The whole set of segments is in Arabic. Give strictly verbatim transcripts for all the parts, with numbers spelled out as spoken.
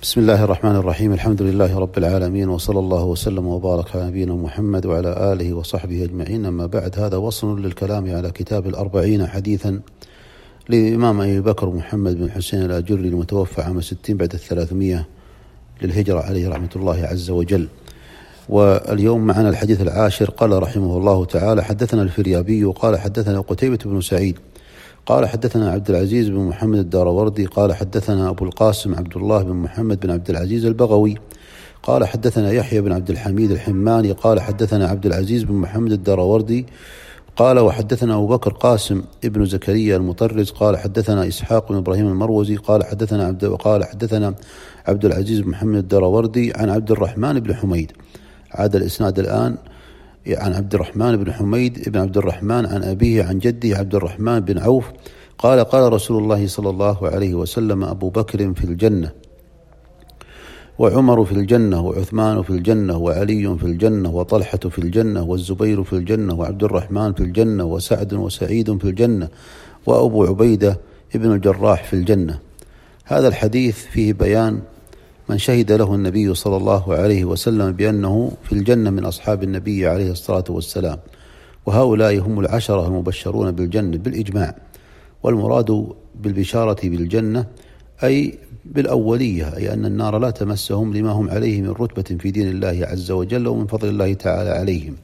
بسم الله الرحمن الرحيم. الحمد لله رب العالمين، وصلى الله وسلم وبارك على نبينا محمد وعلى آله وصحبه أجمعين. أما بعد، هذا وصل للكلام على كتاب الأربعين حديثا للإمام أبي بكر محمد بن حسين الآجري المتوفى عام ستين بعد الثلاثمية للهجرة عليه رحمة الله عز وجل. واليوم معنا الحديث العاشر. قال رحمه الله تعالى: حدثنا الفريابي قال حدثنا قتيبة بن سعيد قال حدثنا عبد العزيز بن محمد الداروردي قال حدثنا أبو القاسم عبد الله بن محمد بن عبد العزيز البغوي قال حدثنا يحيى بن عبد الحميد الحماني قال حدثنا عبد العزيز بن محمد الداروردي قال وحدثنا أبو بكر قاسم ابن زكريا المطرز قال حدثنا إسحاق بن إبراهيم المروزي قال حدثنا عبد قال حدثنا عبد العزيز بن محمد الداروردي عن عبد الرحمن بن حميد. عاد الإسناد الآن عن عبد الرحمن بن حميد بن عبد الرحمن عن أبيه عن جده عبد الرحمن بن عوف قال قال رسول الله صلى الله عليه وسلم: أبو بكر في الجنة، وعمر في الجنة، وعثمان في الجنة، وعلي في الجنة، وطلحة في الجنة، والزبير في الجنة، وعبد الرحمن في الجنة، وسعد وسعيد في الجنة، وأبو عبيدة ابن الجراح في الجنة. هذا الحديث فيه بيان من شهد له النبي صلى الله عليه وسلم بأنه في الجنة من أصحاب النبي عليه الصلاة والسلام، وهؤلاء هم العشرة المبشرون بالجنة بالإجماع. والمراد بالبشارة بالجنة أي بالأولية، أي أن النار لا تمسهم لما هم عليه من رتبة في دين الله عز وجل ومن فضل الله تعالى عليهم.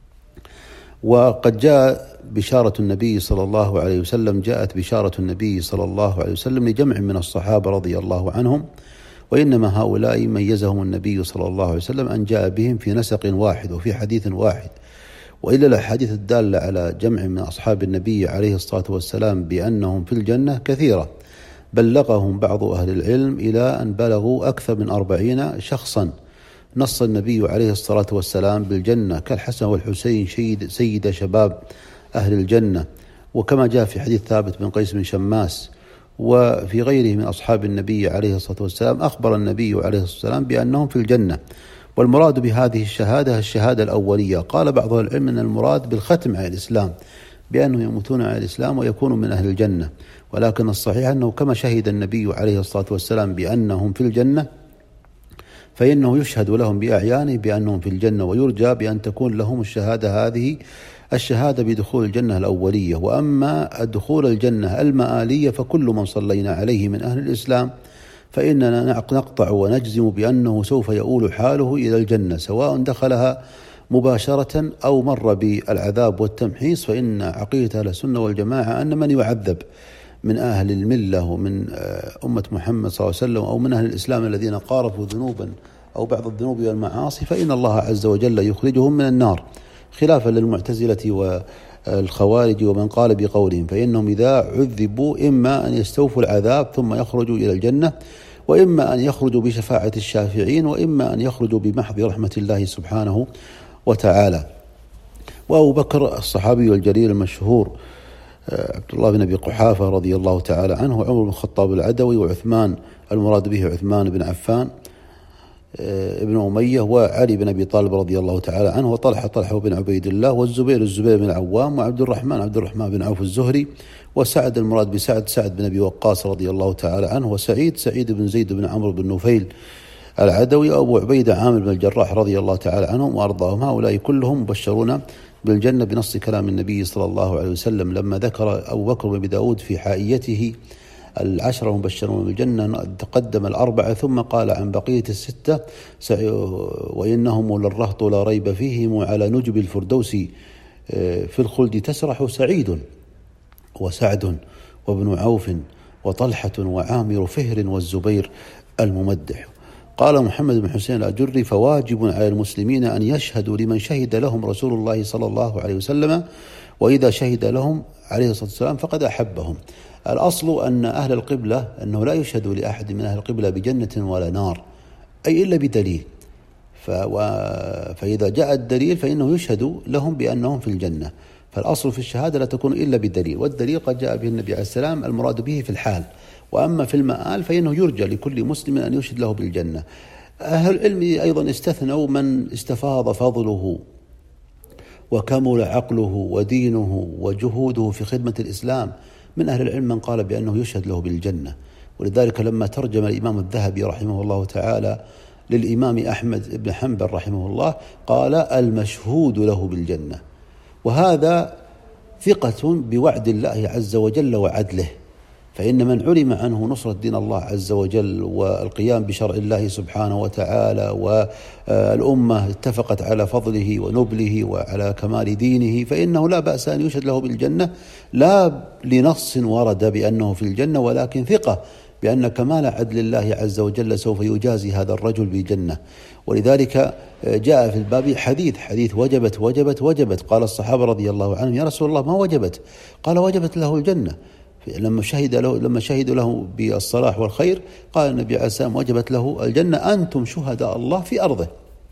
وقد جاء بشارة النبي صلى الله عليه وسلم جاءت بشارة النبي صلى الله عليه وسلم لجمع من الصحابة رضي الله عنهم، وإنما هؤلاء ميزهم النبي صلى الله عليه وسلم أن جاء بهم في نسق واحد وفي حديث واحد. وإلا الأحاديث الدالة على جمع من أصحاب النبي عليه الصلاة والسلام بأنهم في الجنة كثيرة، بلغهم بعض أهل العلم إلى أن بلغوا أكثر من أربعين شخصا. نص النبي عليه الصلاة والسلام بالجنة كالحسن والحسين سيد, سيد شباب أهل الجنة، وكما جاء في حديث ثابت بن قيس بن شماس وفي غيره من أصحاب النبي عليه الصلاة والسلام أخبر النبي عليه الصلاة والسلام بأنهم في الجنة. والمراد بهذه الشهادة الشهادة الأولية. قال بعض العلم أن المراد بالختم على الإسلام، بأنهم يموتون على الإسلام ويكونوا من أهل الجنة، ولكن الصحيح أنه كما شهد النبي عليه الصلاة والسلام بأنهم في الجنة، فإنه يشهد لهم بأعيانه بأنهم في الجنة، ويرجى بأن تكون لهم الشهادة هذه الشهادة بدخول الجنة الأولية. وأما الدخول الجنة المآلية فكل من صلينا عليه من أهل الإسلام فإننا نقطع ونجزم بأنه سوف يؤول حاله إلى الجنة، سواء دخلها مباشرة أو مر بالعذاب والتمحيص. فإن عقيدة أهل السنة والجماعة أن من يعذب من أهل الملة ومن أمة محمد صلى الله عليه وسلم أو من أهل الإسلام الذين قارفوا ذنوبا أو بعض الذنوب والمعاصي فإن الله عز وجل يخرجهم من النار، خلافا للمعتزلة والخوارج ومن قال بقولهم، فإنهم إذا عذبوا إما أن يستوفوا العذاب ثم يخرجوا إلى الجنة، وإما أن يخرجوا بشفاعة الشافعين، وإما أن يخرجوا بمحض رحمة الله سبحانه وتعالى. وأبو بكر الصحابي الجليل المشهور عبد الله بن أبي قحافة رضي الله تعالى عنه، وعمر بن الخطاب العدوي، وعثمان المراد به عثمان بن عفان ابن أمية، وعلي بن أبي طالب رضي الله تعالى عنه، وطلحة طلحة بن عبيد الله، والزبير الزبير بن العوام، وعبد الرحمن عبد الرحمن بن عوف الزهري، وسعد المراد بسعد سعد بن أبي وقاص رضي الله تعالى عنه، وسعيد سعيد بن زيد بن عمرو بن نفيل العدوي، وأبو عبيدة عامر بن الجراح رضي الله تعالى عنهم وأرضاهم. هؤلاء كلهم مبشرون بالجنة بنص كلام النبي صلى الله عليه وسلم، لما ذكر أبو بكر بن داود في حائيته العشرة المبشرون بالجنة تقدم الأربعة ثم قال عن بقية الستة: وإنهم للرهط لا ريب فيهم على نجب الفردوس في الخلد تسرح سعيد وسعد وابن عوف وطلحة وعامر فهر والزبير الممدح. قال محمد بن حسين الآجري: فواجب على المسلمين أن يشهدوا لمن شهد لهم رسول الله صلى الله عليه وسلم، وإذا شهد لهم عليه الصلاة والسلام فقد أحبهم. الأصل أن أهل القبلة أنه لا يشهد لأحد من أهل القبلة بجنة ولا نار، أي إلا بدليل. فإذا جاء الدليل فإنه يشهد لهم بأنهم في الجنة. فالأصل في الشهادة لا تكون إلا بدليل، والدليل قد جاء به النبي عليه السلام المراد به في الحال، وأما في المآل فإنه يرجى لكل مسلم أن يشهد له بالجنة. أهل العلم أيضا استثنوا من استفاض فضله وكمل عقله ودينه وجهوده في خدمة الإسلام. من أهل العلم من قال بأنه يشهد له بالجنة، ولذلك لما ترجم الإمام الذهبي رحمه الله تعالى للإمام أحمد بن حنبل رحمه الله قال المشهود له بالجنة، وهذا ثقة بوعد الله عز وجل وعدله، فإن من علم عنه نصرة دين الله عز وجل والقيام بشرع الله سبحانه وتعالى والأمة اتفقت على فضله ونبله وعلى كمال دينه فإنه لا بأس أن يشهد له بالجنة، لا لنص ورد بأنه في الجنة، ولكن ثقة بأن كمال عدل الله عز وجل سوف يجازي هذا الرجل بالجنة. ولذلك جاء في الباب حديث حديث وجبت وجبت وجبت، قال الصحابة رضي الله عنهم يا رسول الله ما وجبت؟ قال وجبت له الجنة. لما شهد له لما شهدوا له بالصلاح والخير قال النبي عليه السلام وجبت له الجنة، أنتم شهداء الله في أرضه.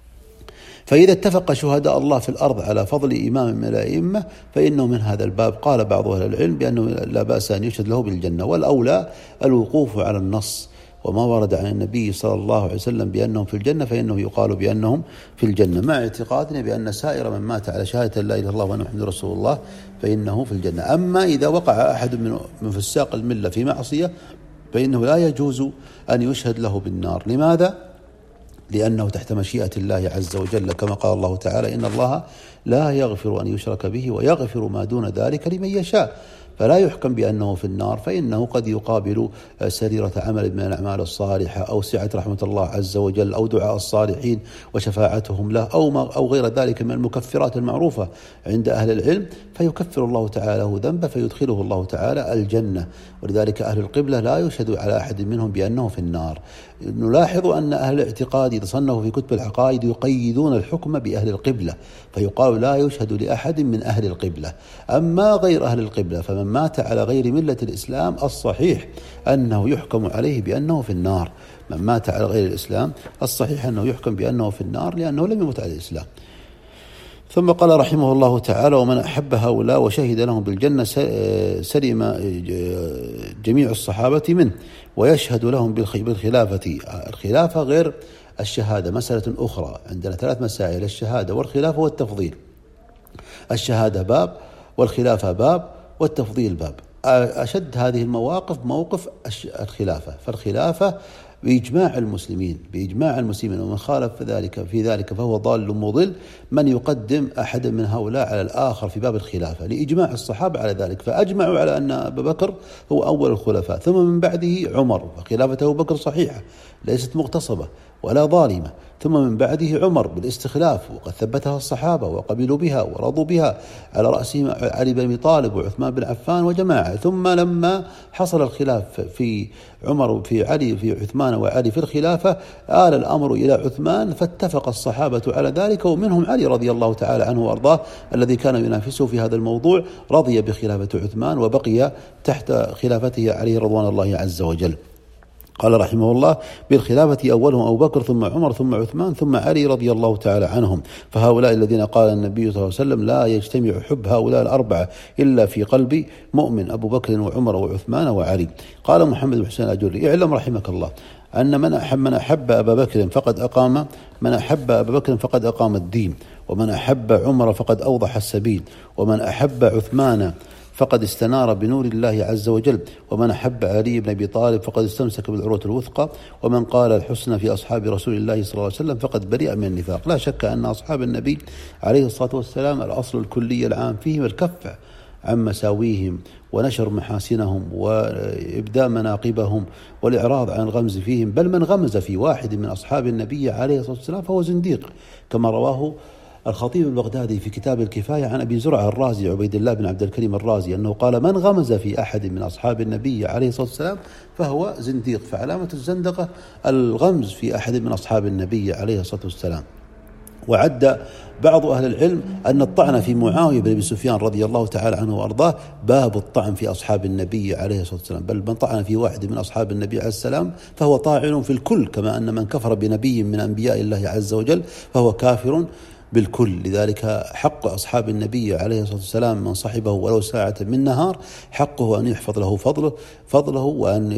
فإذا اتفق شهداء الله في الأرض على فضل إمام من الأئمة فإنه من هذا الباب. قال بعض أهل العلم بأنه لا بأس أن يشهد له بالجنة، والأولى الوقوف على النص وما ورد عن النبي صلى الله عليه وسلم بأنهم في الجنة فإنه يقال بأنهم في الجنة، مع اعتقادنا بأن سائر من مات على شهادة لا إله إلا الله وأن محمد رسول الله فإنه في الجنة. أما إذا وقع أحد من فساق الملة في معصية فإنه لا يجوز أن يشهد له بالنار. لماذا؟ لأنه تحت مشيئة الله عز وجل، كما قال الله تعالى إن الله لا يغفر أن يشرك به ويغفر ما دون ذلك لمن يشاء، فلا يحكم بأنه في النار، فإنه قد يقابل سريرة عمل من الأعمال الصالحة أو سعة رحمة الله عز وجل أو دعاء الصالحين وشفاعتهم له أو أو غير ذلك من المكفرات المعروفة عند أهل العلم، فيكفر الله تعالى له ذنبه فيدخله الله تعالى الجنة. ولذلك أهل القبلة لا يشهد على أحد منهم بأنه في النار. نلاحظ أن أهل الاعتقاد يتصنفوا في كتب العقائد يقيدون الحكم بأهل القبلة، فيقال لا يشهد لأحد من أهل القبلة. أما غير أهل القبلة فمن مات على غير ملة الإسلام الصحيح أنه يحكم عليه بأنه في النار. من مات على غير الإسلام الصحيح أنه يحكم بأنه في النار لأنه لم يمت على الإسلام. ثم قال رحمه الله تعالى ومن أحب هؤلاء وشهد لهم بالجنة سلم جميع الصحابة منه ويشهد لهم بالخلافة. الخلافة غير الشهادة مسألة أخرى، عندنا ثلاث مسائل: الشهادة والخلافة والتفضيل. الشهادة باب والخلافة باب والتفضيل باب. أشد هذه المواقف موقف الخلافة، فالخلافة بإجماع المسلمين بإجماع المسلمين ومن خالف ذلك في ذلك فهو ضال مضل، من يقدم أحد من هؤلاء على الآخر في باب الخلافة لإجماع الصحابة على ذلك، فأجمعوا على أن أبا بكر هو أول الخلفاء، ثم من بعده عمر، فخلافة أبو بكر صحيحة ليست مغتصبة ولا ظالمة، ثم من بعده عمر بالاستخلاف وقد ثبتها الصحابة وقبلوا بها ورضوا بها، على رأسهم علي بن أبي طالب وعثمان بن عفان وجماعة. ثم لما حصل الخلاف في عمر وفي علي في عثمان وعلي في الخلافة آل الأمر إلى عثمان، فاتفق الصحابة على ذلك، ومنهم علي رضي الله تعالى عنه وأرضاه الذي كان ينافسه في هذا الموضوع، رضي بخلافة عثمان وبقي تحت خلافته عليه رضوان الله عز وجل. قال رحمه الله بالخلافة أولهم أبو بكر ثم عمر ثم عثمان ثم علي رضي الله تعالى عنهم، فهؤلاء الذين قال النبي صلى الله عليه وسلم لا يجتمع حب هؤلاء الأربعة إلا في قلب مؤمن، أبو بكر وعمر وعثمان وعلي. قال محمد بن حسين الأجري اعلم رحمك الله أن من أحب من أحب أبا بكر فقد أقام من أحب أبا بكر فقد أقام الدين، ومن أحب عمر فقد أوضح السبيل، ومن أحب عثمان فقد استنار بنور الله عز وجل، ومن أحب علي بن أبي طالب فقد استمسك بالعروة الوثقى، ومن قال الحسنى في أصحاب رسول الله صلى الله عليه وسلم فقد برئ من النفاق. لا شك أن أصحاب النبي عليه الصلاة والسلام الأصل الكلي العام فيهم الكف عن مساويهم ونشر محاسنهم وإبداء مناقبهم والإعراض عن الغمز فيهم، بل من غمز في واحد من أصحاب النبي عليه الصلاة والسلام فهو زنديق، كما رواه الخطيب البغدادي في كتاب الكفاية عن أبي زرعة الرازي عبيد الله بن عبد الكريم الرازي أنه قال من غمز في أحد من أصحاب النبي عليه الصلاة والسلام فهو زنديق. فعلامة الزندقة الغمز في أحد من أصحاب النبي عليه الصلاة والسلام. وعد بعض أهل العلم أن الطعن في معاوية بن أبي سفيان رضي الله تعالى عنه وأرضاه باب الطعن في أصحاب النبي عليه الصلاة والسلام، بل من طعن في واحد من أصحاب النبي عليه السلام فهو طاعن في الكل، كما أن من كفر بنبي من أنبياء الله عز وجل فهو كافر بالكل. لذلك حق أصحاب النبي عليه الصلاة والسلام من صحبه ولو ساعة من نهار حقه أن يحفظ له فضله فضله وأن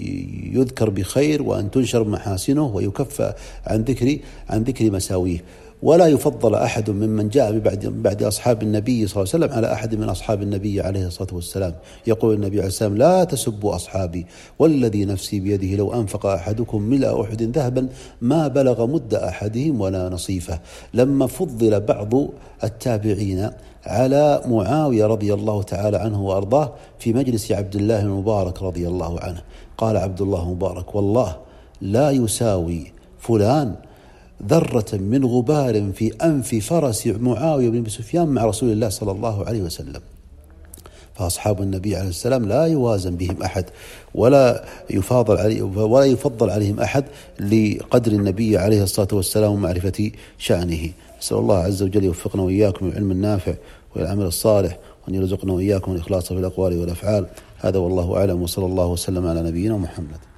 يذكر بخير وأن تنشر محاسنه ويكف عن ذكر عن ذكر مساويه. ولا يفضل أحد ممن جاء بعد بعد أصحاب النبي صلى الله عليه وسلم على أحد من أصحاب النبي عليه الصلاة والسلام. يقول النبي عليه السلام: لا تسبوا أصحابي والذي نفسي بيده لو أنفق أحدكم ملء أحد ذهبا ما بلغ مد أحدهم ولا نصيفه. لما فضل بعض التابعين على معاوية رضي الله تعالى عنه وأرضاه في مجلس عبد الله المبارك رضي الله عنه، قال عبد الله مبارك: والله لا يساوي فلان ذرة من غبار في أنف فرس معاوية بن سفيان مع رسول الله صلى الله عليه وسلم. فأصحاب النبي عليه السلام لا يوازن بهم أحد ولا يفاضل عليه ولا يفضل عليهم أحد لقدر النبي عليه الصلاة والسلام ومعرفة شأنه. نسأل الله عز وجل يوفقنا وإياكم للعلم النافع والعمل الصالح، وأن يرزقنا وإياكم الإخلاص في الأقوال والأفعال. هذا والله أعلم، وصلى الله وسلم على نبينا محمد.